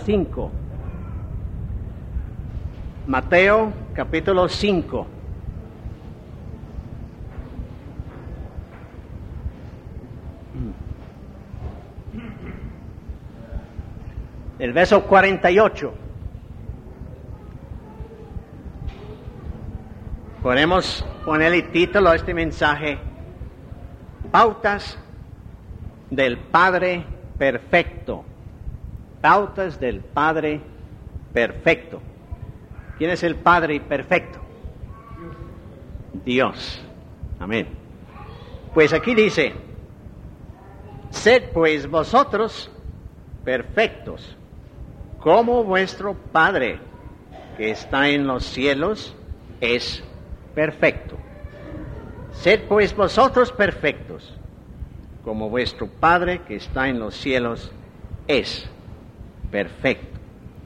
5. Mateo capítulo 5. El verso 48. Podemos ponerle título a este mensaje: Pautas del Padre Perfecto. Pautas del Padre Perfecto. ¿Quién es el Padre Perfecto? Dios. Amén. Pues aquí dice: sed pues vosotros perfectos, como vuestro Padre que está en los cielos es perfecto. Sed pues vosotros perfectos, como vuestro Padre que está en los cielos es perfecto.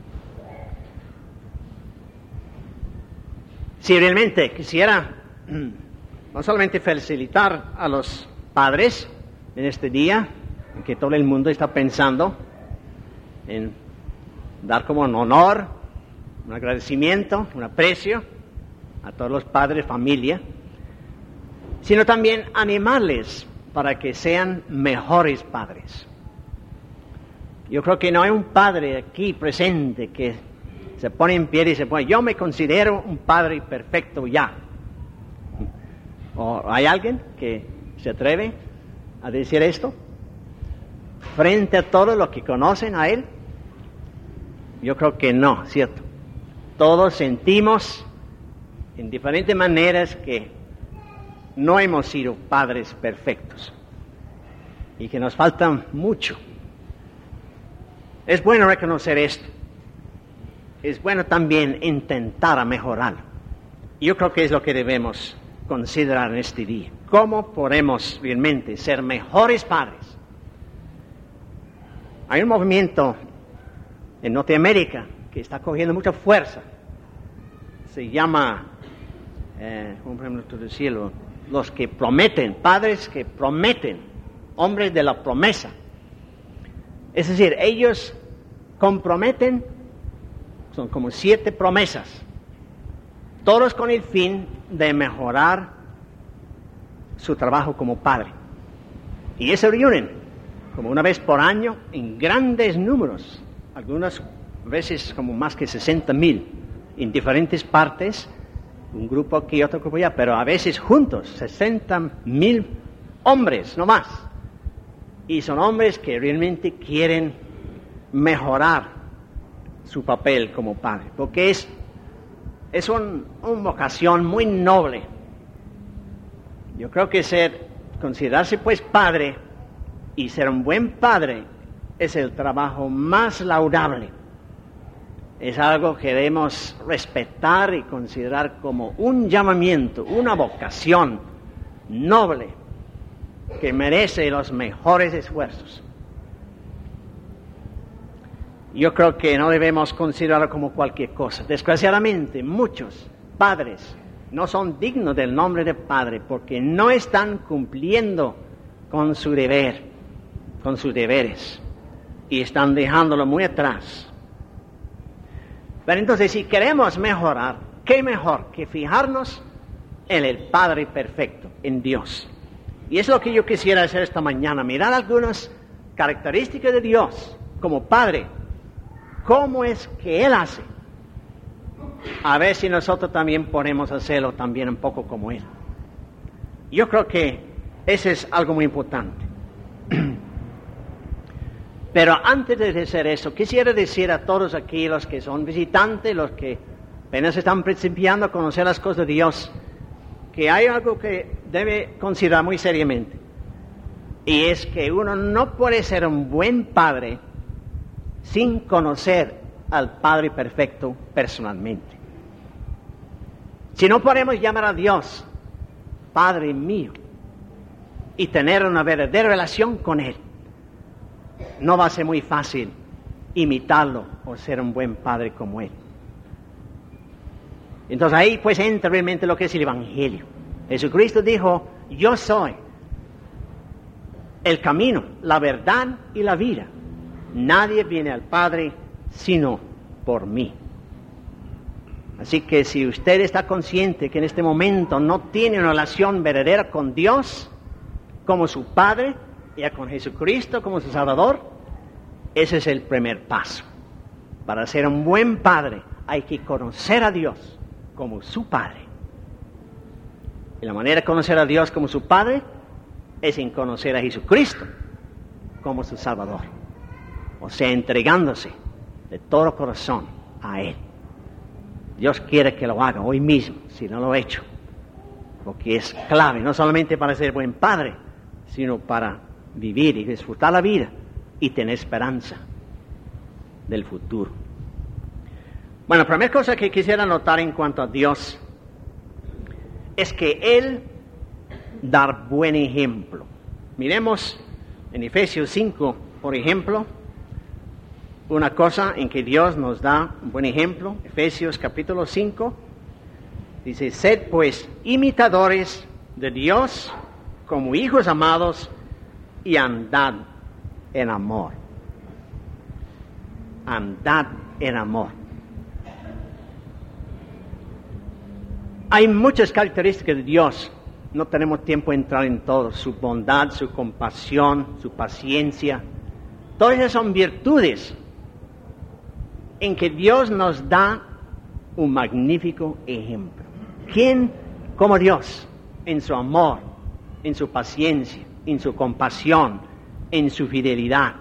Si realmente quisiera no solamente felicitar a los padres en este día, en que todo el mundo está pensando en dar como un honor, un agradecimiento, un aprecio a todos los padres, familia, sino también animarles para que sean mejores padres. Yo creo que no hay un padre aquí presente que se pone en pie y dice: bueno, yo me considero un padre perfecto ya. ¿O hay alguien que se atreve a decir esto frente a todos los que conocen a él? Yo creo que no, ¿cierto? Todos sentimos en diferentes maneras que no hemos sido padres perfectos y que nos falta mucho. Es bueno reconocer esto. Es bueno también intentar mejorar. Yo creo que es lo que debemos considerar en este día. ¿Cómo podemos realmente ser mejores padres? Hay un movimiento en Norteamérica que está cogiendo mucha fuerza. Se llama, ¿cómo podemos decirlo? Los que prometen, padres que prometen, hombres de la promesa. Es decir, ellos comprometen, son como 7 promesas, todos con el fin de mejorar su trabajo como padre. Y ellos se reúnen como una vez por año en grandes números, algunas veces como más que 60,000 en diferentes partes, un grupo aquí, otro grupo allá, pero a veces juntos, 60,000 hombres, no más. Y son hombres que realmente quieren mejorar su papel como padre, porque es una vocación muy noble. Yo creo que considerarse pues padre y ser un buen padre es el trabajo más laudable. Es algo que debemos respetar y considerar como un llamamiento, una vocación noble que merece los mejores esfuerzos. Yo creo que no debemos considerarlo como cualquier cosa. Desgraciadamente, muchos padres no son dignos del nombre de padre porque no están cumpliendo con su deber, con sus deberes, y están dejándolo muy atrás. Pero entonces, si queremos mejorar, ¿qué mejor que fijarnos en el Padre perfecto, en Dios? Y es lo que yo quisiera hacer esta mañana, mirar algunas características de Dios como Padre. ¿Cómo es que Él hace? A ver si nosotros también podemos hacerlo también un poco como Él. Yo creo que eso es algo muy importante. Pero antes de hacer eso, quisiera decir a todos aquí, los que son visitantes, los que apenas están principiando a conocer las cosas de Dios, que hay algo que debe considerar muy seriamente. Y es que uno no puede ser un buen padre sin conocer al Padre perfecto personalmente. Si no podemos llamar a Dios Padre mío y tener una verdadera relación con Él, no va a ser muy fácil imitarlo o ser un buen padre como Él. Entonces ahí pues entra realmente lo que es el Evangelio. Jesucristo dijo: yo soy el camino, la verdad y la vida. Nadie viene al Padre sino por mí. Así que si usted está consciente que en este momento no tiene una relación verdadera con Dios, como su Padre, y con Jesucristo como su Salvador, ese es el primer paso. Para ser un buen padre hay que conocer a Dios como su Padre. Y la manera de conocer a Dios como su Padre es en conocer a Jesucristo como su Salvador. O sea, entregándose de todo corazón a Él. Dios quiere que lo haga hoy mismo, si no lo ha hecho. Porque es clave, no solamente para ser buen padre, sino para vivir y disfrutar la vida y tener esperanza del futuro. Bueno, la primera cosa que quisiera notar en cuanto a Dios es que Él da buen ejemplo. Miremos en Efesios 5, por ejemplo, una cosa en que Dios nos da un buen ejemplo. Efesios capítulo 5 dice: sed pues imitadores de Dios como hijos amados y andad en amor. Andad en amor. Hay muchas características de Dios. No tenemos tiempo de entrar en todo. Su bondad, su compasión, su paciencia. Todas esas son virtudes en que Dios nos da un magnífico ejemplo. ¿Quién como Dios en su amor, en su paciencia, en su compasión, en su fidelidad?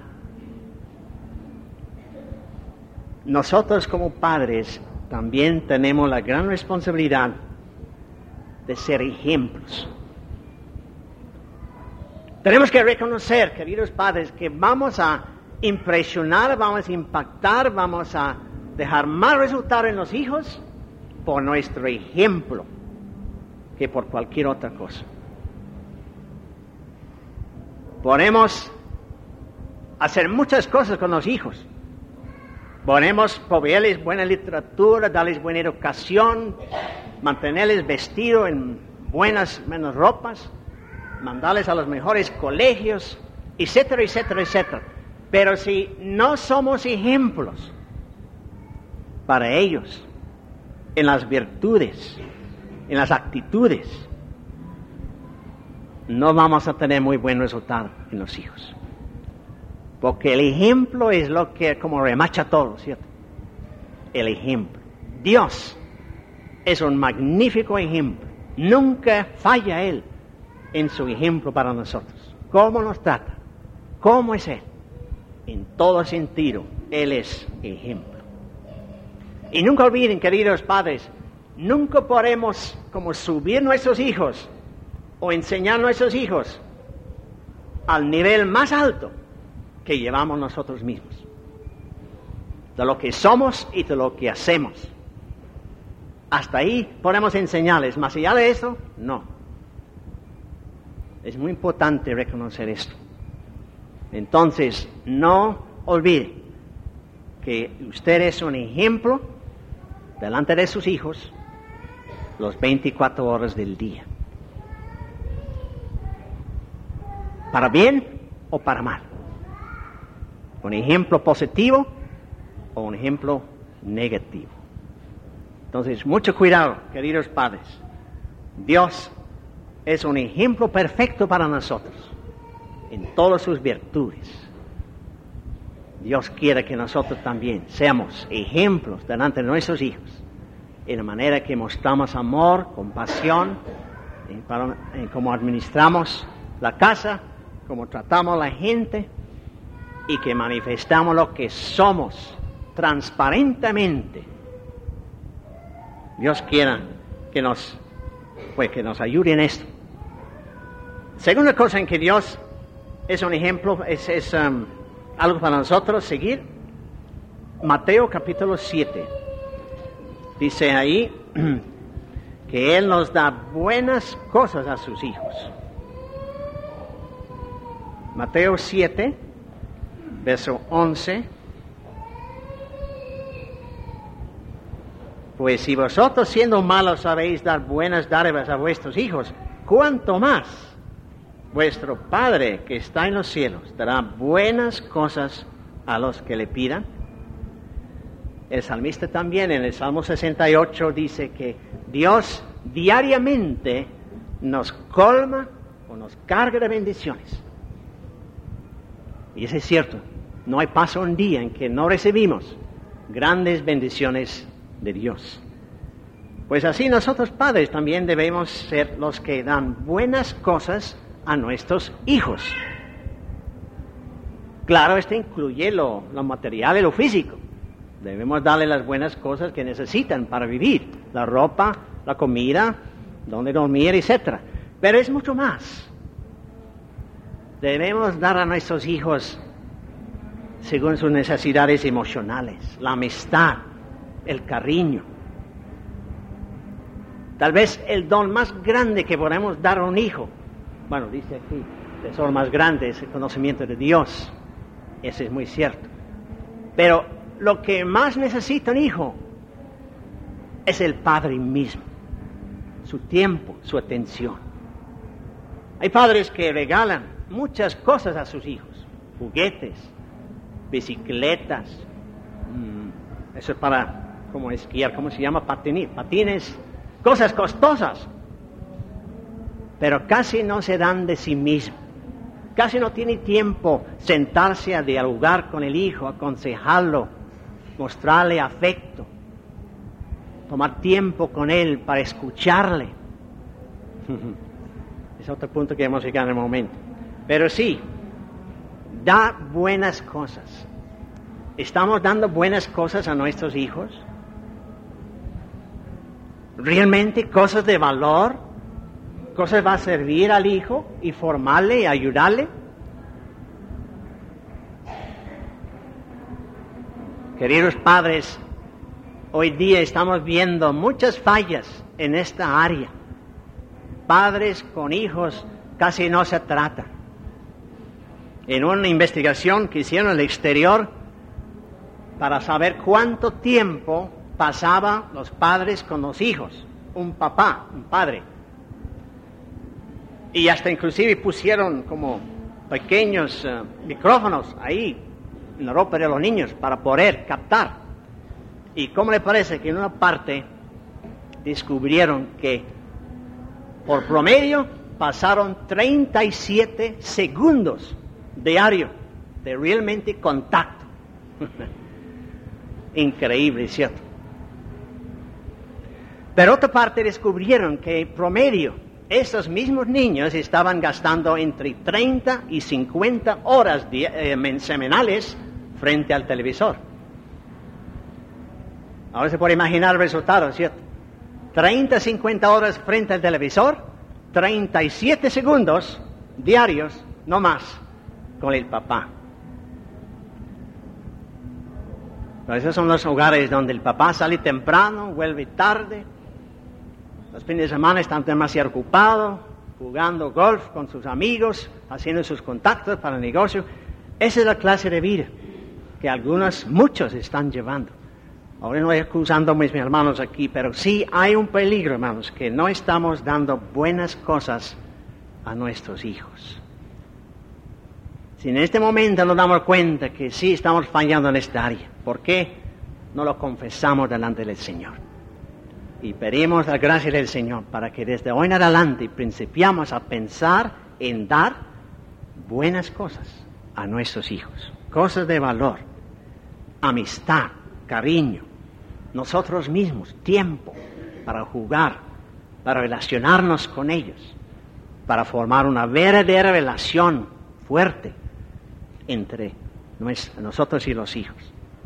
Nosotros como padres también tenemos la gran responsabilidad de ser ejemplos. Tenemos que reconocer, queridos padres, que vamos a impresionar, vamos a impactar, vamos a dejar más resultado en los hijos por nuestro ejemplo que por cualquier otra cosa. Podemos hacer muchas cosas con los hijos. Podemos proveerles buena literatura, darles buena educación, mantenerles vestidos en buenas menos ropas, mandarles a los mejores colegios, etcétera, etcétera, etcétera. Pero si no somos ejemplos para ellos en las virtudes, en las actitudes, no vamos a tener muy buen resultado en los hijos. Porque el ejemplo es lo que como remacha todo, ¿cierto? El ejemplo. Dios es un magnífico ejemplo. Nunca falla Él en su ejemplo para nosotros. ¿Cómo nos trata? ¿Cómo es Él? En todo sentido, Él es ejemplo. Y nunca olviden, queridos padres, nunca podremos como subir nuestros hijos o enseñar a nuestros hijos al nivel más alto que llevamos nosotros mismos, de lo que somos y de lo que hacemos. Hasta ahí podemos enseñarles, más allá de eso, no. Es muy importante reconocer esto. Entonces, no olvide que usted es un ejemplo delante de sus hijos los 24 horas del día. Para bien o para mal. Un ejemplo positivo o un ejemplo negativo. Entonces, mucho cuidado, queridos padres. Dios es un ejemplo perfecto para nosotros en todas sus virtudes. Dios quiere que nosotros también seamos ejemplos delante de nuestros hijos en la manera que mostramos amor, compasión, en cómo administramos la casa, cómo tratamos a la gente y que manifestamos lo que somos transparentemente. Dios quiera que nos ayude en esto. Segunda cosa en que Dios es un ejemplo, es algo para nosotros seguir. Mateo capítulo 7. Dice ahí que Él nos da buenas cosas a sus hijos. Mateo 7, verso 11. Pues si vosotros siendo malos sabéis dar buenas dádivas a vuestros hijos, ¿cuánto más vuestro Padre que está en los cielos dará buenas cosas a los que le pidan? El salmista también en el Salmo 68 dice que Dios diariamente nos colma o nos carga de bendiciones. Y eso es cierto. No hay paso un día en que no recibimos grandes bendiciones de Dios. Pues así nosotros padres también debemos ser los que dan buenas cosas a nuestros hijos. Claro, esto incluye lo material y lo físico. Debemos darle las buenas cosas que necesitan para vivir. La ropa, la comida, donde dormir, etc. Pero es mucho más. Debemos dar a nuestros hijos según sus necesidades emocionales, la amistad, el cariño. Tal vez el don más grande que podemos dar a un hijo, bueno, dice aquí, el tesoro más grande es el conocimiento de Dios. Eso es muy cierto. Pero lo que más necesita un hijo es el padre mismo, su tiempo, su atención. Hay padres que regalan muchas cosas a sus hijos, juguetes, bicicletas, eso es para, como esquiar, ¿cómo se llama? Patines, cosas costosas, pero casi no se dan de sí mismo. Casi no tiene tiempo sentarse a dialogar con el hijo, aconsejarlo, mostrarle afecto, tomar tiempo con él para escucharle. Es otro punto que vamos a llegar en el momento. Pero sí, da buenas cosas. ¿Estamos dando buenas cosas a nuestros hijos? ¿Realmente cosas de valor? ¿Cosas va a servir al hijo y formarle y ayudarle? Queridos padres, hoy día estamos viendo muchas fallas en esta área. Padres con hijos casi no se tratan. En una investigación que hicieron en el exterior para saber cuánto tiempo pasaban los padres con los hijos, un padre. Y hasta inclusive pusieron como pequeños micrófonos ahí en la ropa de los niños para poder captar. ¿Y cómo le parece que en una parte descubrieron que por promedio pasaron 37 segundos diario de realmente contacto? Increíble, ¿cierto? Pero otra parte descubrieron que promedio esos mismos niños estaban gastando entre 30 y 50 horas semanales frente al televisor. Ahora se puede imaginar el resultado, ¿cierto? 30 a 50 horas frente al televisor, 37 segundos diarios, no más, con el papá. Pero esos son los hogares donde el papá sale temprano, vuelve tarde. Los fines de semana están demasiado ocupados, jugando golf con sus amigos, haciendo sus contactos para el negocio. Esa es la clase de vida que muchos están llevando. Ahora no estoy acusando a mis hermanos aquí, pero sí hay un peligro, hermanos, que no estamos dando buenas cosas a nuestros hijos. Si en este momento nos damos cuenta que sí estamos fallando en esta área, ¿por qué no lo confesamos delante del Señor? Y pedimos la gracia del Señor para que desde hoy en adelante principiamos a pensar en dar buenas cosas a nuestros hijos. Cosas de valor, amistad, cariño, nosotros mismos, tiempo para jugar, para relacionarnos con ellos, para formar una verdadera relación fuerte entre nosotros y los hijos.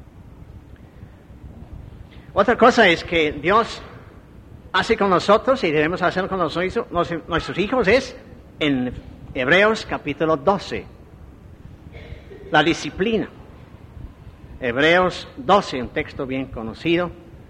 Otra cosa es que Dios hace con nosotros y debemos hacer con nuestros hijos es en Hebreos capítulo 12, la disciplina. Hebreos 12, un texto bien conocido.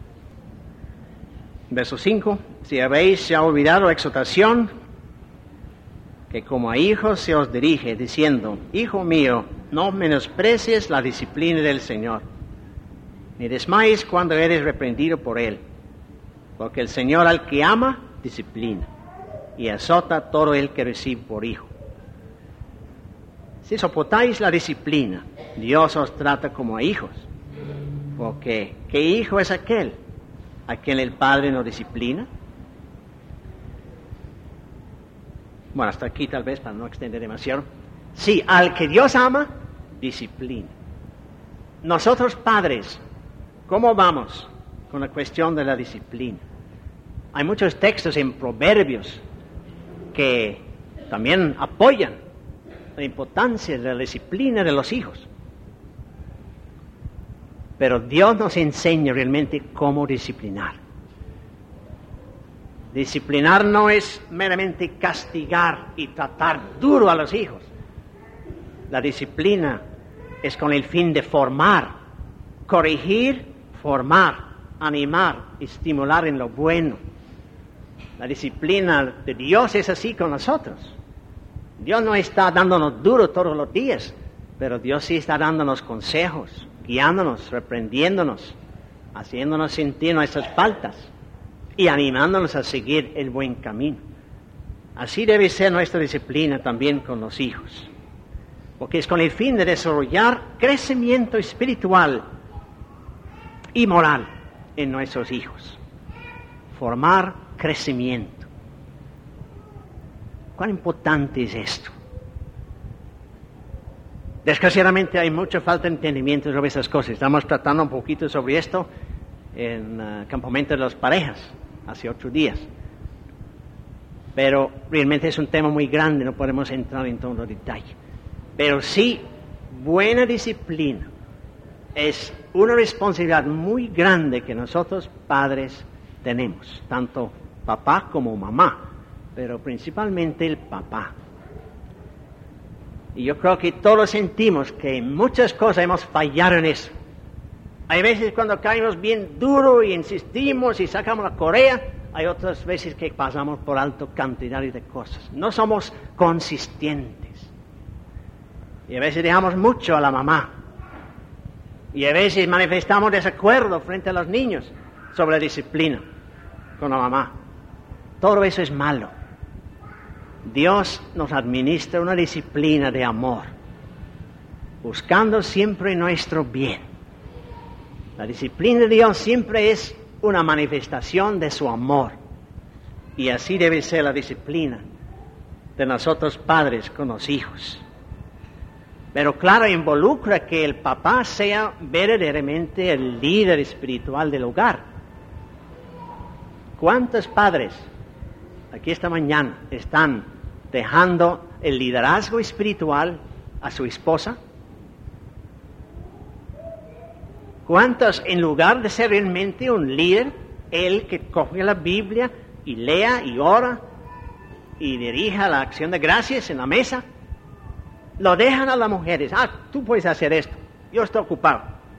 Verso 5, si habéis ya olvidado la exhortación, que como a hijos se os dirige, diciendo, Hijo mío, no menosprecies la disciplina del Señor, ni desmayes cuando eres reprendido por Él, porque el Señor al que ama, disciplina, y azota a todo el que recibe por hijo. Si soportáis la disciplina, Dios os trata como a hijos. Porque, ¿qué hijo es aquel a quien el padre no disciplina? Bueno, hasta aquí tal vez para no extender demasiado. Sí, al que Dios ama, disciplina. Nosotros padres, ¿cómo vamos con la cuestión de la disciplina? Hay muchos textos en Proverbios que también apoyan la importancia de la disciplina de los hijos. Pero Dios nos enseña realmente cómo disciplinar. Disciplinar no es meramente castigar y tratar duro a los hijos. La disciplina es con el fin de formar, corregir, formar, animar, estimular en lo bueno. La disciplina de Dios es así con nosotros. Dios no está dándonos duro todos los días, pero Dios sí está dándonos consejos, guiándonos, reprendiéndonos, haciéndonos sentir nuestras faltas y animándonos a seguir el buen camino. Así debe ser nuestra disciplina también con los hijos, porque es con el fin de desarrollar crecimiento espiritual y moral en nuestros hijos. Formar crecimiento. ¿Cuán importante es esto? Desgraciadamente hay mucha falta de entendimiento sobre esas cosas. Estamos tratando un poquito sobre esto en el campamento de las parejas, hace 8 días. Pero realmente es un tema muy grande, no podemos entrar en todo detalle. Pero sí, buena disciplina es una responsabilidad muy grande que nosotros padres tenemos, tanto papá como mamá, pero principalmente el papá. Y yo creo que todos sentimos que en muchas cosas hemos fallado en eso. Hay veces cuando caemos bien duro y insistimos y sacamos la correa, hay otras veces que pasamos por alto cantidades de cosas. No somos consistentes. Y a veces dejamos mucho a la mamá. Y a veces manifestamos desacuerdo frente a los niños sobre la disciplina con la mamá. Todo eso es malo. Dios nos administra una disciplina de amor, buscando siempre nuestro bien. La disciplina de Dios siempre es una manifestación de su amor. Y así debe ser la disciplina de nosotros padres con los hijos. Pero claro, involucra que el papá sea verdaderamente el líder espiritual del hogar. ¿Cuántos padres aquí esta mañana están dejando el liderazgo espiritual a su esposa? ¿Cuántos, en lugar de ser realmente un líder, él que coge la Biblia y lea y ora y dirija la acción de gracias en la mesa, lo dejan a las mujeres? Tú puedes hacer esto, yo estoy ocupado.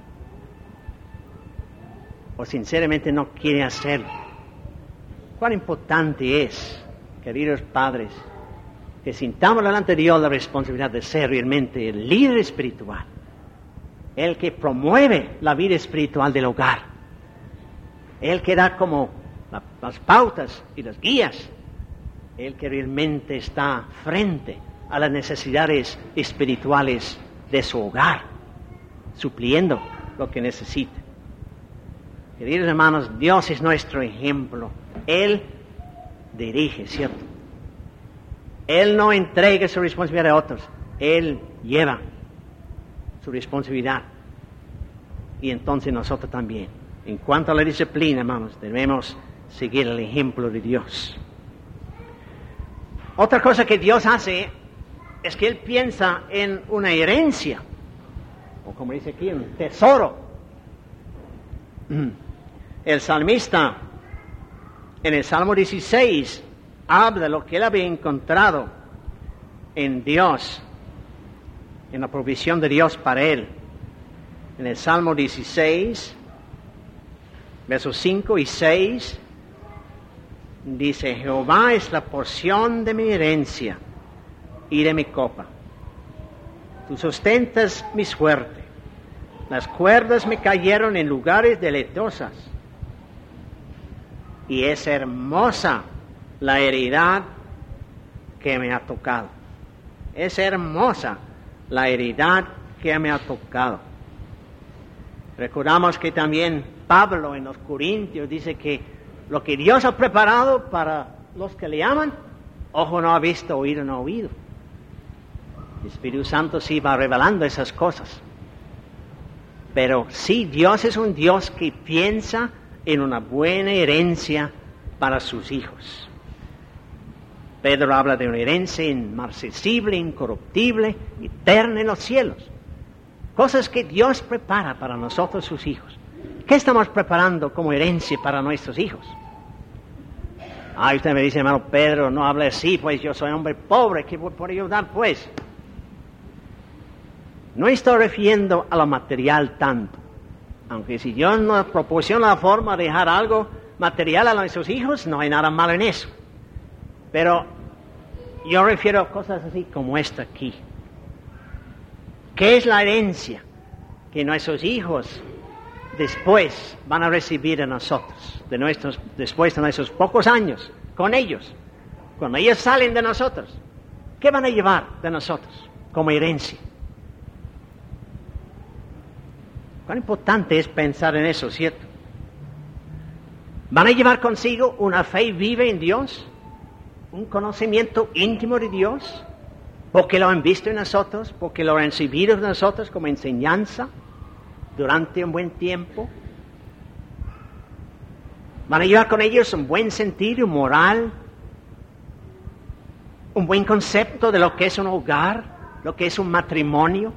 O sinceramente no quiere hacerlo. Cuán importante es, queridos padres, que sintamos delante de Dios la responsabilidad de ser realmente el líder espiritual, el que promueve la vida espiritual del hogar, el que da como las pautas y las guías, el que realmente está frente a las necesidades espirituales de su hogar, supliendo lo que necesita. Queridos hermanos, Dios es nuestro ejemplo. Él dirige, ¿cierto? Él no entrega su responsabilidad a otros. Él lleva su responsabilidad. Y entonces nosotros también. En cuanto a la disciplina, hermanos, debemos seguir el ejemplo de Dios. Otra cosa que Dios hace es que Él piensa en una herencia, o como dice aquí, un tesoro. El salmista, en el Salmo 16, habla de lo que él había encontrado en Dios, en la provisión de Dios para él. En el Salmo 16, versos 5 y 6, dice: Jehová es la porción de mi herencia y de mi copa. Tú sustentas mi suerte. Las cuerdas me cayeron en lugares deleitosas. Y es hermosa la heredad que me ha tocado. Es hermosa la heredad que me ha tocado. Recordamos que también Pablo en los Corintios dice que lo que Dios ha preparado para los que le aman, ojo no ha visto, oído no ha oído. El Espíritu Santo sí va revelando esas cosas. Pero sí, Dios es un Dios que piensa en una buena herencia para sus hijos. Pedro habla de una herencia inmarcesible, incorruptible, eterna en los cielos. Cosas que Dios prepara para nosotros, sus hijos. ¿Qué estamos preparando como herencia para nuestros hijos? Usted me dice, hermano Pedro, no hable así, pues yo soy hombre pobre, ¿qué puedo yo dar, pues? No estoy refiriendo a lo material tanto. Aunque si Dios nos proporciona la forma de dejar algo material a nuestros hijos, no hay nada malo en eso. Pero yo refiero a cosas así como esta aquí. ¿Qué es la herencia que nuestros hijos después van a recibir de nosotros? Después de nuestros pocos años con ellos. Cuando ellos salen de nosotros, ¿qué van a llevar de nosotros como herencia? Cuán importante es pensar en eso, ¿cierto? ¿Van a llevar consigo una fe viva en Dios? ¿Un conocimiento íntimo de Dios? ¿Porque lo han visto en nosotros? ¿Porque lo han recibido de nosotros como enseñanza durante un buen tiempo? ¿Van a llevar con ellos un buen sentido moral? ¿Un buen concepto de lo que es un hogar? ¿Lo que es un matrimonio?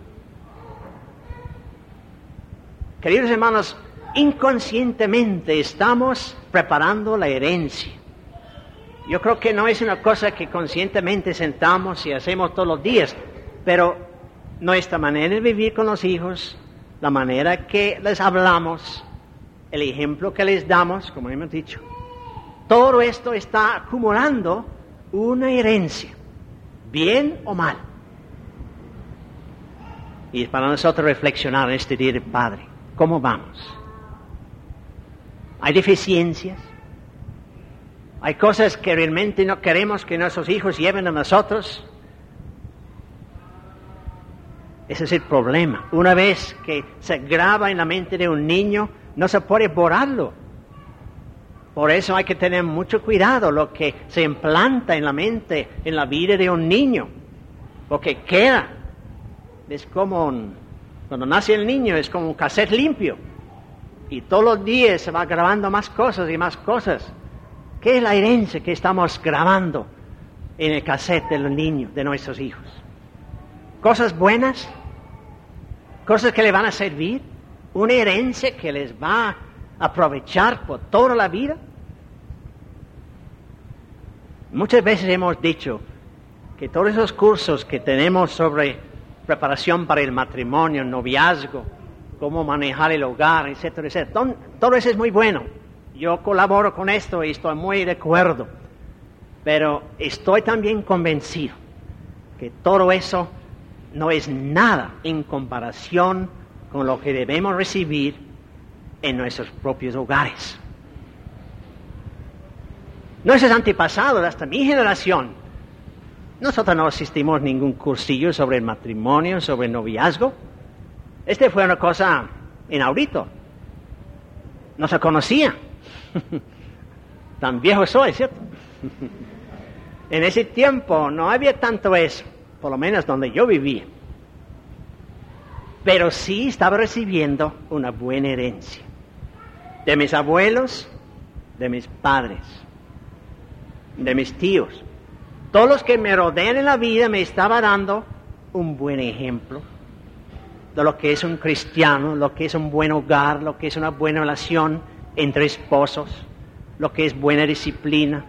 Queridos hermanos, inconscientemente estamos preparando la herencia. Yo creo que no es una cosa que conscientemente sentamos y hacemos todos los días, pero nuestra manera de vivir con los hijos, la manera que les hablamos, el ejemplo que les damos, como hemos dicho, todo esto está acumulando una herencia, bien o mal. Y es para nosotros reflexionar en este día del Padre. ¿Cómo vamos? ¿Hay deficiencias? ¿Hay cosas que realmente no queremos que nuestros hijos lleven a nosotros? Ese es el problema. Una vez que se graba en la mente de un niño, no se puede borrarlo. Por eso hay que tener mucho cuidado lo que se implanta en la mente, en la vida de un niño. Porque queda. Es como cuando nace el niño, es como un cassette limpio. Y todos los días se va grabando más cosas y más cosas. ¿Qué es la herencia que estamos grabando en el cassette del niño, de nuestros hijos? ¿Cosas buenas? ¿Cosas que le van a servir? ¿Una herencia que les va a aprovechar por toda la vida? Muchas veces hemos dicho que todos esos cursos que tenemos sobre preparación para el matrimonio, el noviazgo, cómo manejar el hogar, etcétera, etcétera, todo eso es muy bueno. Yo colaboro con esto y estoy muy de acuerdo, pero estoy también convencido que todo eso no es nada en comparación con lo que debemos recibir en nuestros propios hogares. Nuestros antepasados, hasta mi generación, nosotros no asistimos a ningún cursillo sobre el matrimonio, sobre el noviazgo. Fue una cosa inaudito. No se conocía. Tan viejo soy, ¿cierto? En ese tiempo no había tanto eso, por lo menos donde yo vivía. Pero sí estaba recibiendo una buena herencia. De mis abuelos, de mis padres, de mis tíos. Todos los que me rodean en la vida me estaban dando un buen ejemplo de lo que es un cristiano, lo que es un buen hogar, lo que es una buena relación entre esposos, lo que es buena disciplina.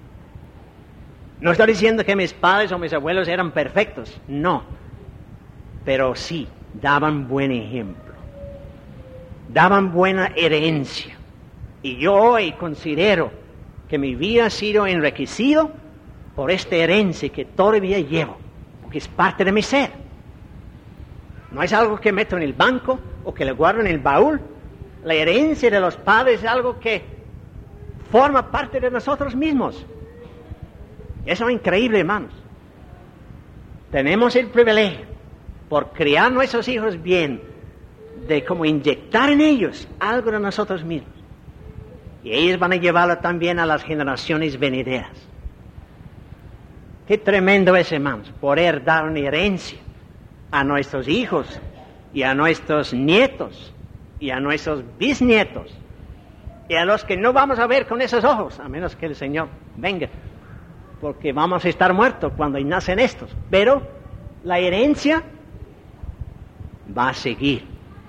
No estoy diciendo que mis padres o mis abuelos eran perfectos, no, pero sí daban buen ejemplo, daban buena herencia. Y yo hoy considero que mi vida ha sido enriquecido por esta herencia que todavía llevo, porque es parte de mi ser. No es algo que meto en el banco o que le guardo en el baúl. La herencia de los padres es algo que forma parte de nosotros mismos. Eso es increíble, hermanos. Tenemos el privilegio, por criar nuestros hijos bien, de como inyectar en ellos algo de nosotros mismos. Y ellos van a llevarlo también a las generaciones venideras. Qué tremendo es, hermanos, poder dar una herencia a nuestros hijos y a nuestros nietos y a nuestros bisnietos y a los que no vamos a ver con esos ojos, a menos que el Señor venga, porque vamos a estar muertos cuando nacen estos. Pero la herencia va a seguir.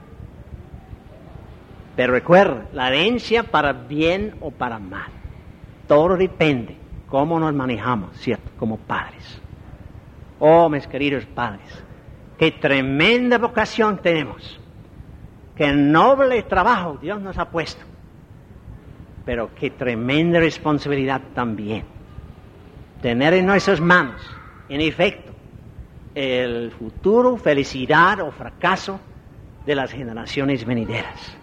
Pero recuerda, la herencia para bien o para mal, todo depende cómo nos manejamos, ¿cierto? Como padres. Oh, mis queridos padres, qué tremenda vocación tenemos, qué noble trabajo Dios nos ha puesto, pero qué tremenda responsabilidad también. Tener en nuestras manos, en efecto, el futuro, felicidad o fracaso de las generaciones venideras.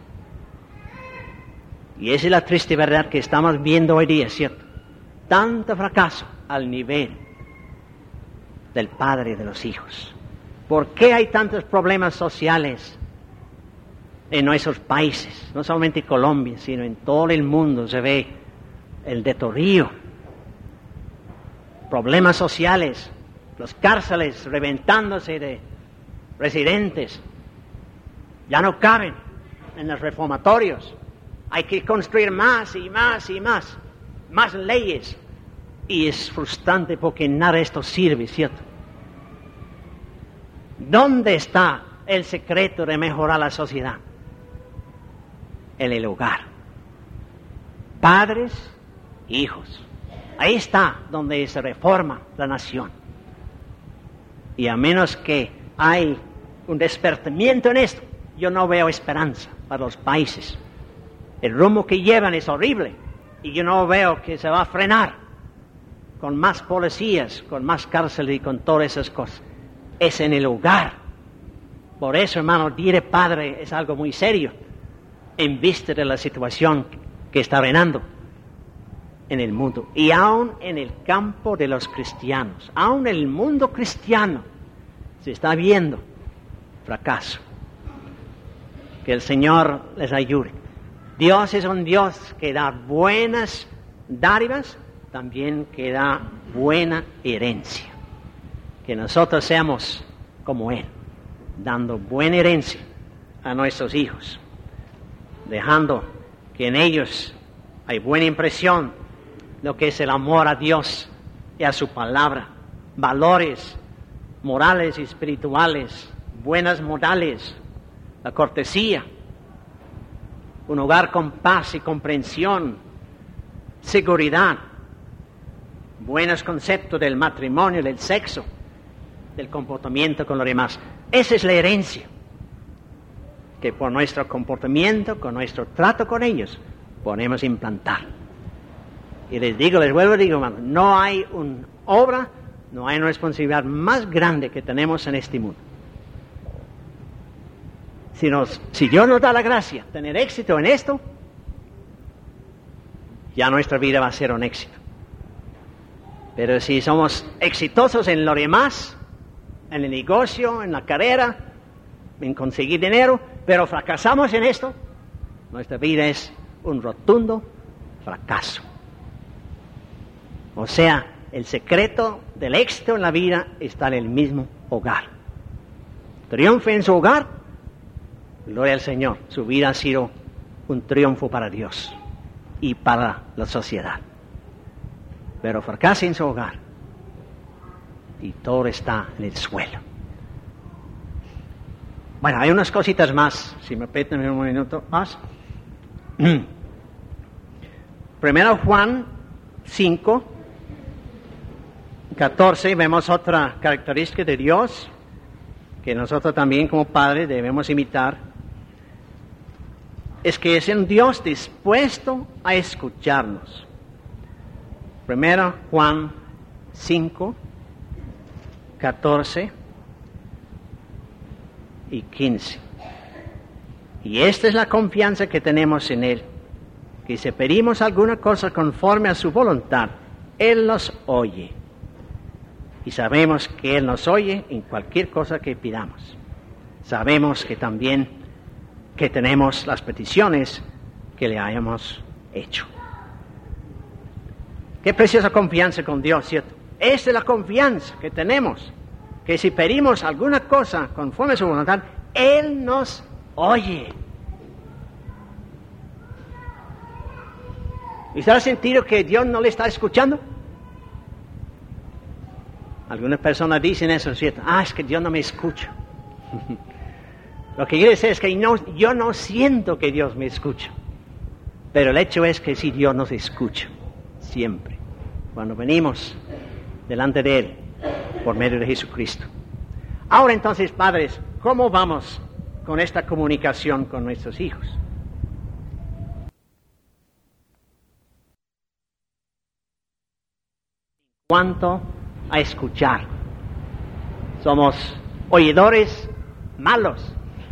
Y esa es la triste verdad que estamos viendo hoy día, ¿cierto? Tanto fracaso al nivel del padre de los hijos. ¿Por qué hay tantos problemas sociales en nuestros países? No solamente en Colombia, sino en todo el mundo se ve el deterioro. Problemas sociales, las cárceles reventándose de residentes. Ya no caben en los reformatorios. Hay que construir más y más y más leyes. Y es frustrante porque nada de esto sirve, ¿cierto? ¿Dónde está el secreto de mejorar la sociedad? En el hogar. Padres, hijos. Ahí está donde se reforma la nación. Y a menos que hay un despertamiento en esto, yo no veo esperanza para los países. El rumbo que llevan es horrible y yo no veo que se va a frenar con más policías, con más cárceles y con todas esas cosas. Es en el hogar. Por eso, hermano, dire padre es algo muy serio en vista de la situación que está reinando en el mundo. Y aún en el campo de los cristianos, aún en el mundo cristiano, se está viendo fracaso. Que el Señor les ayude. Dios es un Dios que da buenas dádivas, también que da buena herencia. Que nosotros seamos como Él, dando buena herencia a nuestros hijos, dejando que en ellos hay buena impresión lo que es el amor a Dios y a su palabra, valores morales y espirituales, buenas modales, la cortesía, un hogar con paz y comprensión, seguridad, buenos conceptos del matrimonio, del sexo, del comportamiento con los demás. Esa es la herencia que por nuestro comportamiento, con nuestro trato con ellos, podemos implantar. Y les vuelvo a decir, hermano, no hay una obra, no hay una responsabilidad más grande que tenemos en este mundo. Si Dios nos da la gracia de tener éxito en esto, ya nuestra vida va a ser un éxito. Pero si somos exitosos en lo demás, en el negocio, en la carrera, en conseguir dinero, pero fracasamos en esto, nuestra vida es un rotundo fracaso. O sea, el secreto del éxito en la vida está en el mismo hogar. Triunfe en su hogar, gloria al Señor, su vida ha sido un triunfo para Dios y para la sociedad. Pero fracasa en su hogar y todo está en el suelo. Bueno, hay unas cositas más, si me permiten un minuto más. Primero Juan 5, 14, vemos otra característica de Dios que nosotros también como padres debemos imitar. Es que es un Dios dispuesto a escucharnos. Primero Juan 5, 14 y 15. Y esta es la confianza que tenemos en Él, que si pedimos alguna cosa conforme a su voluntad, Él nos oye. Y sabemos que Él nos oye en cualquier cosa que pidamos. Sabemos que también que tenemos las peticiones que le hayamos hecho. Qué preciosa confianza con Dios, ¿cierto? Esa es la confianza que tenemos, que si pedimos alguna cosa conforme a su voluntad, Él nos oye. ¿Y se ha sentido que Dios no le está escuchando? Algunas personas dicen eso, ¿cierto? Es que Dios no me escucha. Lo que quiere decir es que yo no siento que Dios me escucha. Pero el hecho es que sí, Dios nos escucha, siempre, cuando venimos delante de Él, por medio de Jesucristo. Ahora entonces, padres, ¿cómo vamos con esta comunicación con nuestros hijos? En cuanto a escuchar, somos oidores malos.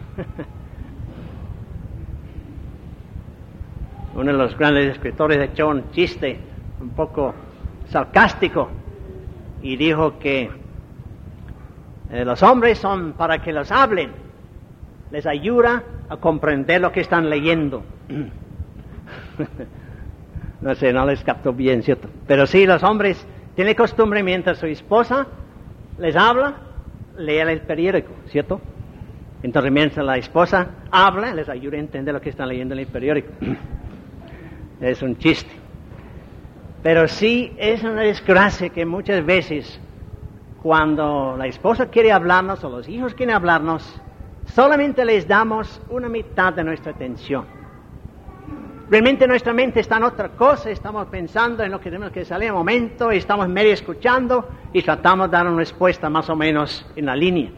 Uno de los grandes escritores echó un chiste un poco sarcástico y dijo que los hombres son para que los hablen, les ayuda a comprender lo que están leyendo. No sé, no les captó bien, ¿cierto? Pero sí, los hombres tienen costumbre, mientras su esposa les habla, leen el periódico, ¿cierto? Entonces, mientras la esposa habla, les ayuda a entender lo que están leyendo en el periódico. Es un chiste. Pero sí, es una desgracia que muchas veces, cuando la esposa quiere hablarnos o los hijos quieren hablarnos, solamente les damos una mitad de nuestra atención. Realmente nuestra mente está en otra cosa, estamos pensando en lo que tenemos que salir en el momento, y estamos medio escuchando y tratamos de dar una respuesta más o menos en la línea.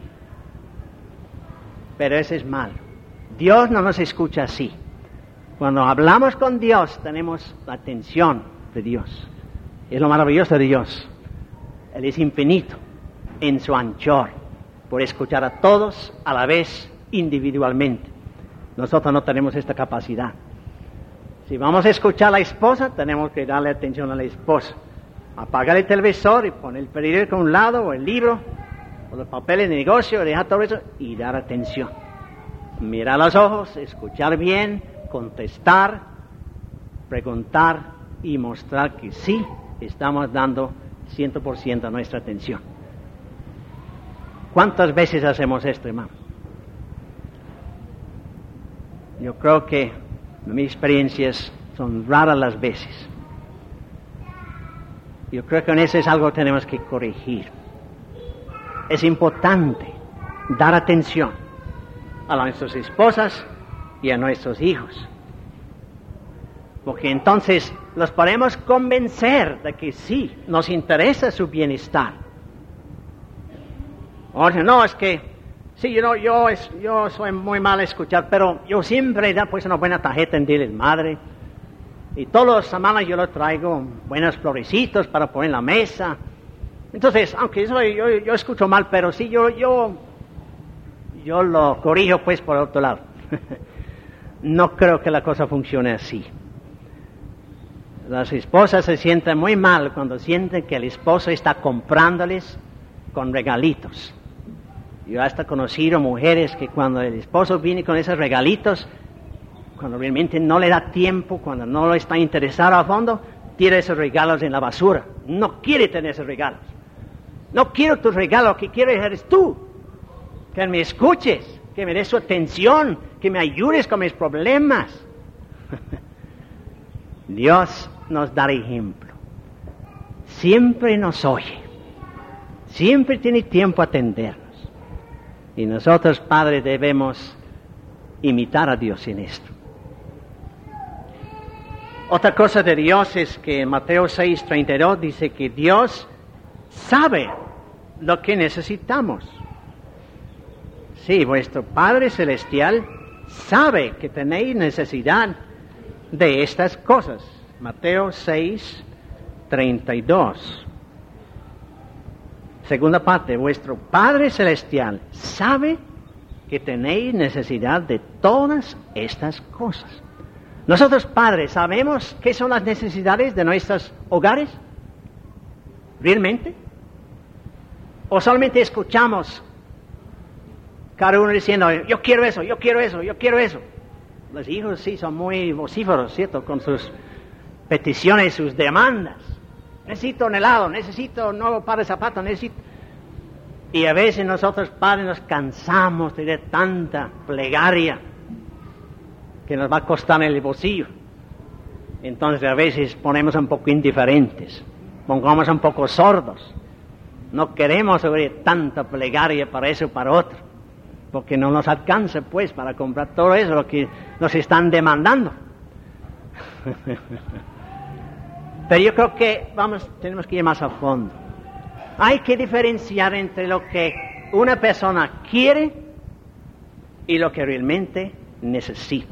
Pero eso es malo. Dios no nos escucha así. Cuando hablamos con Dios, tenemos la atención de Dios. Es lo maravilloso de Dios. Él es infinito en su anchor, por escuchar a todos a la vez, individualmente. Nosotros no tenemos esta capacidad. Si vamos a escuchar a la esposa, tenemos que darle atención a la esposa. Apagar el televisor y poner el periódico a un lado, o el libro, o los papeles de negocio, dejar todo eso y dar atención. Mirar a los ojos, escuchar bien, contestar, preguntar y mostrar que sí estamos dando 100% nuestra atención. ¿Cuántas veces hacemos esto, hermano? Yo creo que mis experiencias son raras las veces. Yo creo que en eso es algo que tenemos que corregir. Es importante dar atención a nuestras esposas y a nuestros hijos, porque entonces los podemos convencer de que sí, nos interesa su bienestar. O sea, no, es que sí, yo soy muy mal a escuchar, pero yo siempre he pues una buena tarjeta en Día de Madre, y todas las semanas yo le traigo buenos florecitos para poner en la mesa. Entonces, aunque yo escucho mal, pero sí, yo lo corrijo pues por otro lado. No creo que la cosa funcione así. Las esposas se sienten muy mal cuando sienten que el esposo está comprándoles con regalitos. Yo hasta he conocido mujeres que cuando el esposo viene con esos regalitos, cuando realmente no le da tiempo, cuando no lo está interesado a fondo, tira esos regalos en la basura. No quiere tener esos regalos. No quiero tus regalos, lo que quiero eres tú. Que me escuches, que me des su atención, que me ayudes con mis problemas. Dios nos da ejemplo. Siempre nos oye. Siempre tiene tiempo a atendernos. Y nosotros, padres, debemos imitar a Dios en esto. Otra cosa de Dios es que en Mateo 6:32 dice que Dios sabe lo que necesitamos. Sí, vuestro Padre Celestial sabe que tenéis necesidad de estas cosas. Mateo 6:32. Segunda parte, vuestro Padre Celestial sabe que tenéis necesidad de todas estas cosas. Nosotros, padres, ¿sabemos qué son las necesidades de nuestros hogares? ¿Realmente? ¿O solamente escuchamos cada uno diciendo, yo quiero eso, yo quiero eso, yo quiero eso? Los hijos sí son muy vocíferos, ¿cierto? Con sus peticiones, sus demandas. Necesito un helado, necesito un nuevo par de zapatos, necesito... Y a veces nosotros padres nos cansamos de tanta plegaria que nos va a costar en el bolsillo. Entonces a veces ponemos un poco indiferentes, pongamos un poco sordos. No queremos oír tanta plegaria para eso y para otro, porque no nos alcanza pues para comprar todo eso lo que nos están demandando. Pero yo creo que tenemos que ir más a fondo. Hay que diferenciar entre lo que una persona quiere y lo que realmente necesita.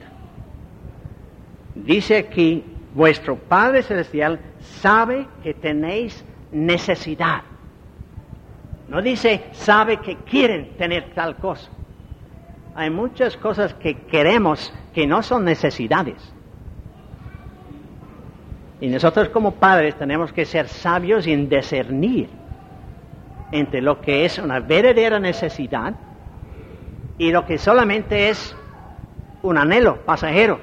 Dice aquí, vuestro Padre Celestial sabe que tenéis necesidad. No dice, sabe que quieren tener tal cosa. Hay muchas cosas que queremos que no son necesidades. Y nosotros como padres tenemos que ser sabios en discernir entre lo que es una verdadera necesidad y lo que solamente es un anhelo pasajero.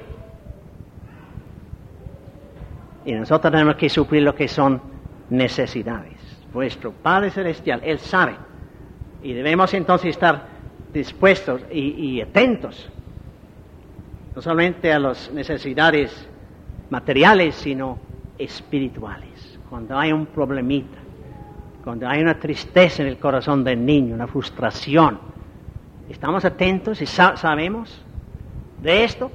Y nosotros tenemos que suplir lo que son necesidades. Vuestro Padre Celestial, Él sabe. Y debemos entonces estar dispuestos y atentos, no solamente a las necesidades materiales, sino espirituales. Cuando hay un problemita, cuando hay una tristeza en el corazón del niño, una frustración, ¿estamos atentos y sabemos de esto?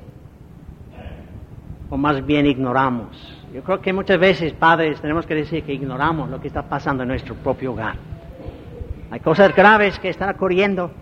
¿O más bien ignoramos? Yo creo que muchas veces, padres, tenemos que decir que ignoramos lo que está pasando en nuestro propio hogar. Hay cosas graves que están ocurriendo.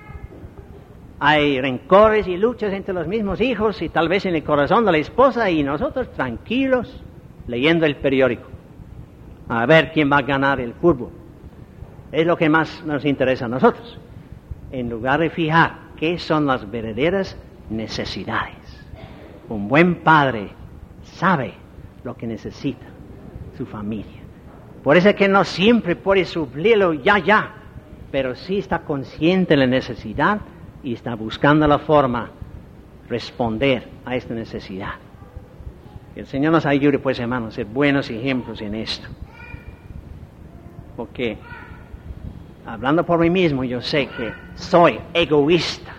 Hay rencores y luchas entre los mismos hijos y tal vez en el corazón de la esposa, y nosotros tranquilos leyendo el periódico a ver quién va a ganar el fútbol. Es lo que más nos interesa a nosotros, en lugar de fijar qué son las verdaderas necesidades. Un buen padre sabe lo que necesita su familia. Por eso es que no siempre puede suplirlo ya, pero sí está consciente de la necesidad y está buscando la forma de responder a esta necesidad. Que el Señor nos ayude, pues, hermanos, a ser buenos ejemplos en esto. Porque, hablando por mí mismo, yo sé que soy egoísta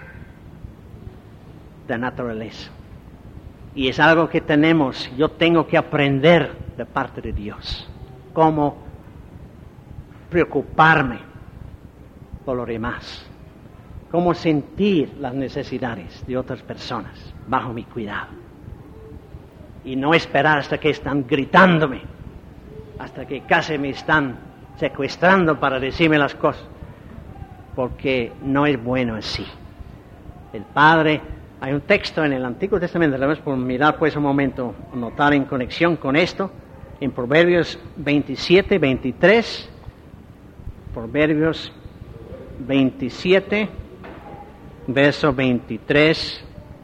de naturaleza. Y es algo que yo tengo que aprender de parte de Dios. Cómo preocuparme por los demás. Cómo sentir las necesidades de otras personas bajo mi cuidado. Y no esperar hasta que están gritándome, hasta que casi me están secuestrando para decirme las cosas. Porque no es bueno así. El Padre... Hay un texto en el Antiguo Testamento, debemos por mirar pues un momento, notar en conexión con esto, en Proverbios 27, 23, Proverbios 27, verso 23,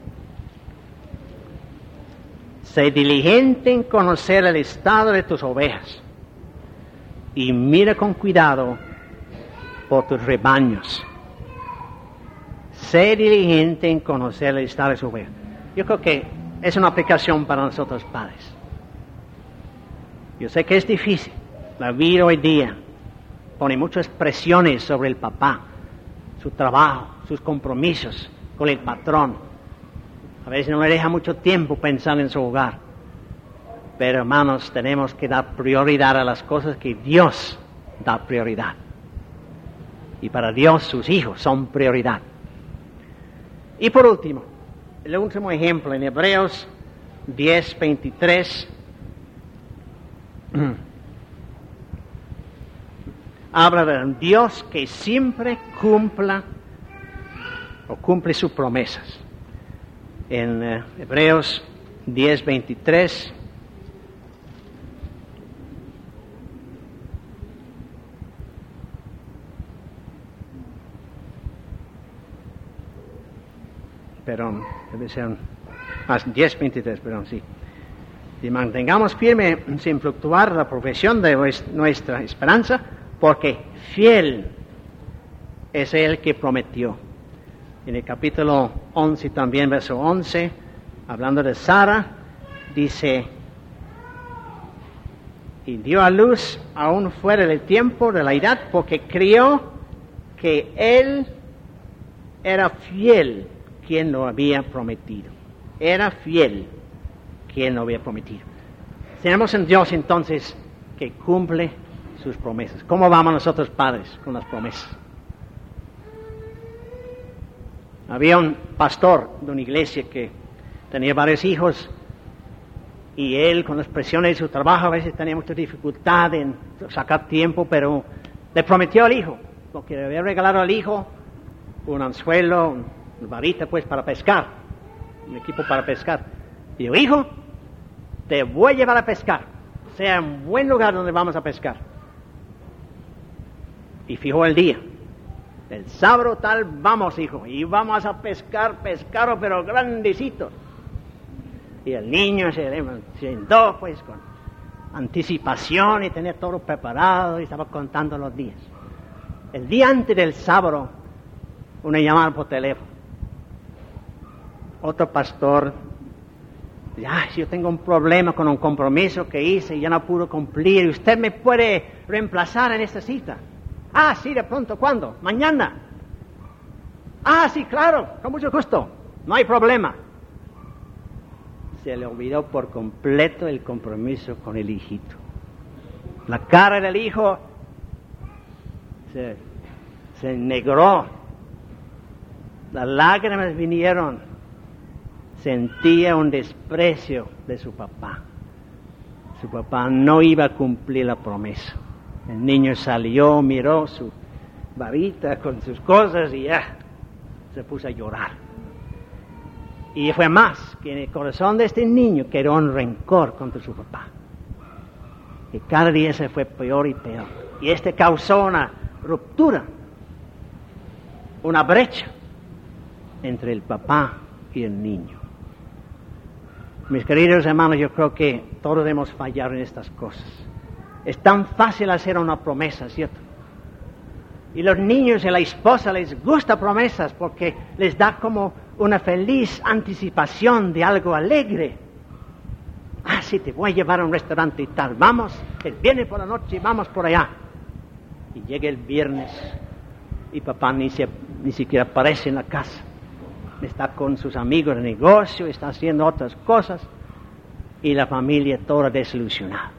sé diligente en conocer el estado de tus ovejas y mira con cuidado por tus rebaños. Sé diligente en conocer el estado de su oveja. Yo creo que es una aplicación para nosotros padres. Yo sé que es difícil. La vida hoy día pone muchas presiones sobre el papá, su trabajo, sus compromisos con el patrón. A veces no le deja mucho tiempo pensar en su hogar. Pero, hermanos, tenemos que dar prioridad a las cosas que Dios da prioridad. Y para Dios sus hijos son prioridad. Y por último, el último ejemplo en Hebreos 10, 23, habla de un Dios que siempre cumple sus promesas. En Hebreos 10, 23, perdón, debe ser 10:23, perdón, sí. Y mantengamos firme sin fluctuar la profesión de nuestra esperanza, porque fiel es el que prometió. En el capítulo 11 también, verso 11, hablando de Sara, dice, y dio a luz aún fuera del tiempo de la edad, porque creyó que él era fiel quien lo había prometido. Era fiel quien lo había prometido. Tenemos en Dios entonces que cumple sus promesas. ¿Cómo vamos nosotros padres con las promesas? Había un pastor de una iglesia que tenía varios hijos y él, con las presiones de su trabajo, a veces tenía mucha dificultad en sacar tiempo, pero le prometió al hijo, lo que le había regalado al hijo, un anzuelo, una varita pues para pescar, un equipo para pescar. Dijo, hijo, te voy a llevar a pescar, sea un buen lugar donde vamos a pescar. Y fijó el día. El sábado tal, vamos, hijo, y vamos a pescar pescado, pero grandecito. Y el niño se sentó, pues, con anticipación y tenía todo preparado y estaba contando los días. El día antes del sábado, una llamada por teléfono. Otro pastor, si yo tengo un problema con un compromiso que hice y ya no pude cumplir, ¿usted me puede reemplazar en esta cita? Ah, sí, de pronto, ¿cuándo? Mañana. Ah, sí, claro, con mucho gusto, no hay problema. Se le olvidó por completo el compromiso con el hijito. La cara del hijo se negró, las lágrimas vinieron, sentía un desprecio de su papá. Su papá no iba a cumplir la promesa. El niño salió, miró su varita con sus cosas y ya se puso a llorar. Y fue más, que en el corazón de este niño quedó un rencor contra su papá. Y cada día se fue peor y peor. Y este causó una ruptura, una brecha entre el papá y el niño. Mis queridos hermanos, yo creo que todos debemos fallar en estas cosas. Es tan fácil hacer una promesa, ¿cierto? Y los niños y la esposa les gusta promesas porque les da como una feliz anticipación de algo alegre. Ah, sí, te voy a llevar a un restaurante y tal. Vamos, el viernes por la noche, vamos por allá. Y llega el viernes y papá ni siquiera aparece en la casa. Está con sus amigos de negocio, está haciendo otras cosas y la familia toda desilusionada.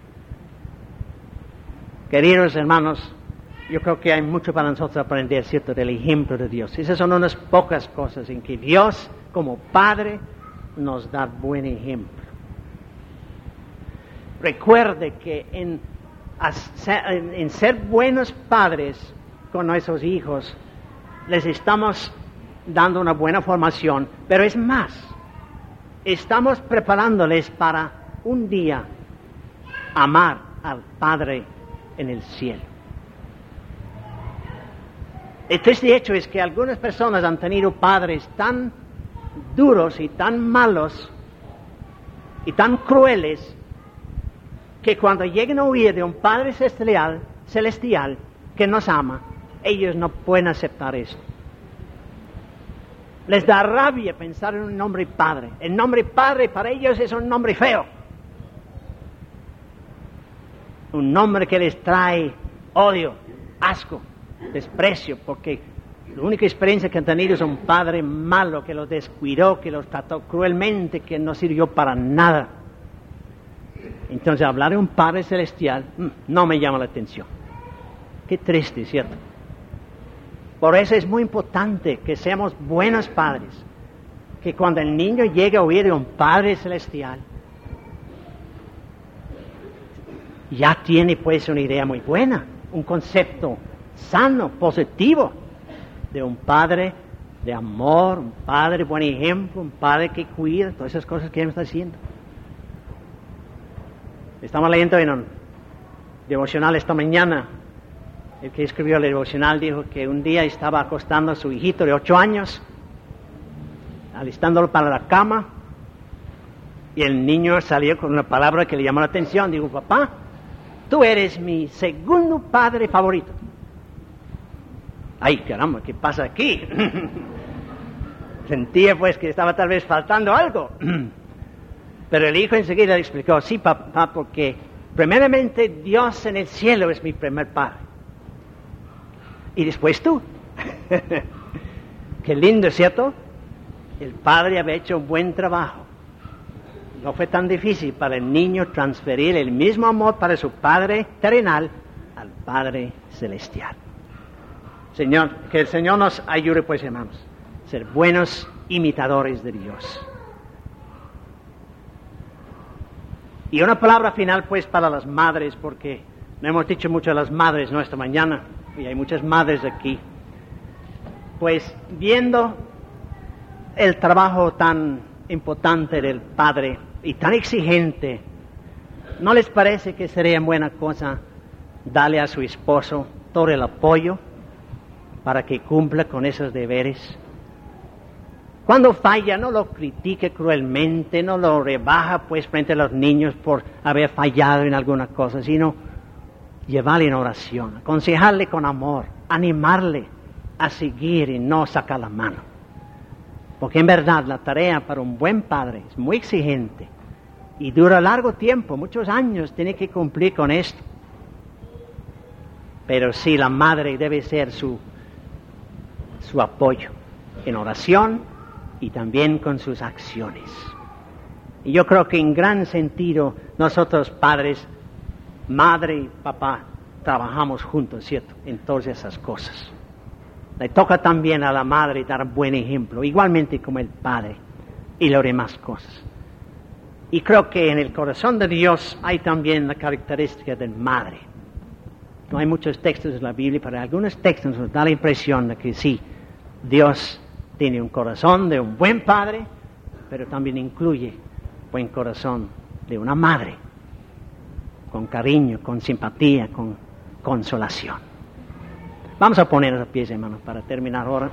Queridos hermanos, yo creo que hay mucho para nosotros aprender, ¿cierto?, del ejemplo de Dios. Esas son unas pocas cosas en que Dios, como Padre, nos da buen ejemplo. Recuerde que en ser buenos padres con nuestros hijos, les estamos dando una buena formación, pero es más, estamos preparándoles para un día amar al Padre en el cielo. El triste hecho es que algunas personas han tenido padres tan duros y tan malos y tan crueles que cuando lleguen a oír de un Padre celestial que nos ama, ellos no pueden aceptar eso. Les da rabia pensar en un nombre Padre. El nombre Padre para ellos es un nombre feo. Un nombre que les trae odio, asco, desprecio, porque la única experiencia que han tenido es un padre malo que los descuidó, que los trató cruelmente, que no sirvió para nada. Entonces hablar de un Padre celestial no me llama la atención. Qué triste, ¿cierto? Por eso es muy importante que seamos buenos padres, que cuando el niño llegue a oír de un Padre celestial, ya tiene pues una idea muy buena, un concepto sano, positivo, de un Padre de amor, un Padre buen ejemplo, un Padre que cuida, todas esas cosas que Él está haciendo. Estamos leyendo en un devocional esta mañana. El que escribió el devocional dijo que un día estaba acostando a su hijito de 8 años, alistándolo para la cama, y el niño salió con una palabra que le llamó la atención. Dijo, papá, tú eres mi segundo padre favorito. Ay, caramba, ¿qué pasa aquí? Sentía pues que estaba tal vez faltando algo. Pero el hijo enseguida le explicó, sí, papá, porque primeramente Dios en el cielo es mi primer padre. Y después tú. Qué lindo, ¿cierto? El padre había hecho un buen trabajo. No fue tan difícil para el niño transferir el mismo amor para su padre terrenal al Padre celestial. Señor, que el Señor nos ayude, pues, hermanos, a ser buenos imitadores de Dios. Y una palabra final, pues, para las madres, porque no hemos dicho mucho de las madres esta mañana, y hay muchas madres aquí. Pues, viendo el trabajo tan importante del padre y tan exigente, ¿no les parece que sería buena cosa darle a su esposo todo el apoyo para que cumpla con esos deberes? Cuando falla, no lo critique cruelmente, no lo rebaja pues frente a los niños por haber fallado en alguna cosa, sino llevarle en oración, aconsejarle con amor, animarle a seguir y no sacar la mano. Porque en verdad la tarea para un buen padre es muy exigente y dura largo tiempo, muchos años tiene que cumplir con esto. Pero sí, la madre debe ser su apoyo en oración y también con sus acciones. Y yo creo que en gran sentido nosotros padres, madre y papá, trabajamos juntos, ¿cierto? En todas esas cosas. Le toca también a la madre dar buen ejemplo, igualmente como el padre y las demás cosas. Y creo que en el corazón de Dios hay también la característica de madre. No hay muchos textos en la Biblia, pero algunos textos nos da la impresión de que sí, Dios tiene un corazón de un buen padre, pero también incluye buen corazón de una madre, con cariño, con simpatía, con consolación. Vamos a poner a pies, hermanos, para terminar ahora.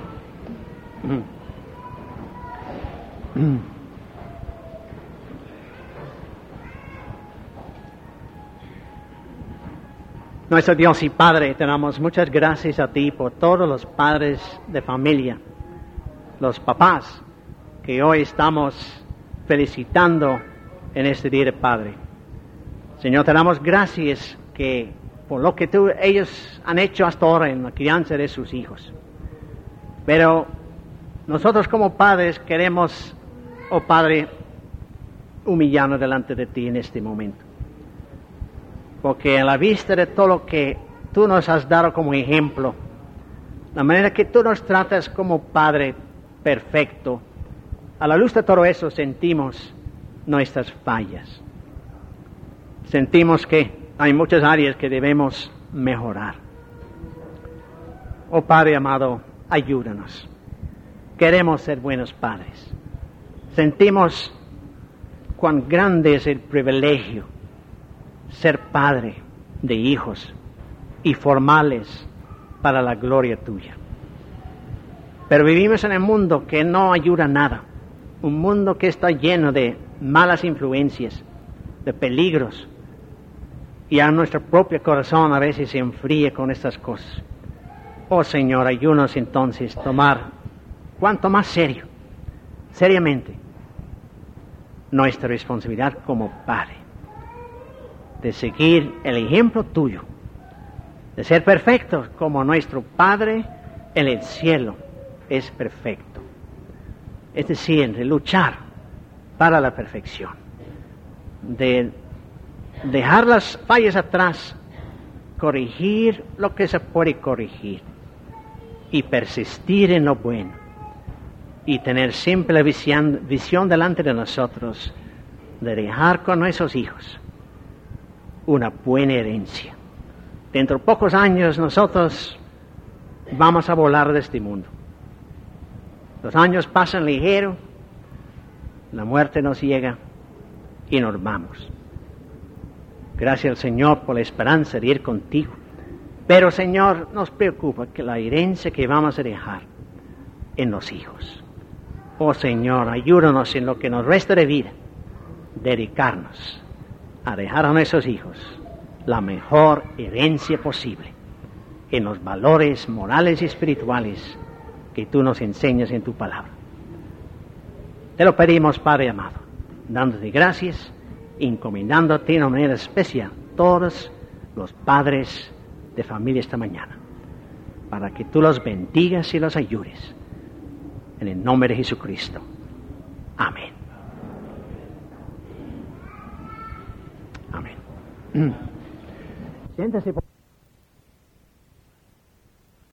Nuestro Dios y Padre, te damos muchas gracias a ti por todos los padres de familia, los papás que hoy estamos felicitando en este Día de Padre. Señor, te damos gracias que por lo que ellos han hecho hasta ahora en la crianza de sus hijos. Pero nosotros como padres queremos, oh Padre, humillarnos delante de ti en este momento. Porque a la vista de todo lo que tú nos has dado como ejemplo, la manera que tú nos tratas como Padre perfecto, a la luz de todo eso sentimos nuestras fallas. Sentimos que hay muchas áreas que debemos mejorar. Oh Padre amado, ayúdanos. Queremos ser buenos padres. Sentimos cuán grande es el privilegio ser padre de hijos y formarles para la gloria tuya. Pero vivimos en un mundo que no ayuda a nada. Un mundo que está lleno de malas influencias, de peligros. Y a nuestro propio corazón a veces se enfría con estas cosas. Oh Señor, ayúdanos entonces a tomar cuanto más seriamente, nuestra responsabilidad como Padre, de seguir el ejemplo tuyo, de ser perfectos como nuestro Padre en el cielo es perfecto. Es decir, de luchar para la perfección, de dejar las fallas atrás, corregir lo que se puede corregir y persistir en lo bueno y tener siempre la visión delante de nosotros de dejar con nuestros hijos una buena herencia. Dentro de pocos años nosotros vamos a volar de este mundo. Los años pasan ligero, la muerte nos llega y nos vamos. Gracias al Señor por la esperanza de ir contigo. Pero, Señor, nos preocupa que la herencia que vamos a dejar en los hijos. Oh, Señor, ayúdanos en lo que nos resta de vida, dedicarnos a dejar a nuestros hijos la mejor herencia posible en los valores morales y espirituales que tú nos enseñas en tu palabra. Te lo pedimos, Padre amado, dándote gracias, encomendándote de una manera especial todos los padres de familia esta mañana, para que tú los bendigas y los ayudes. En el nombre de Jesucristo. Amén. Amén. Siéntese.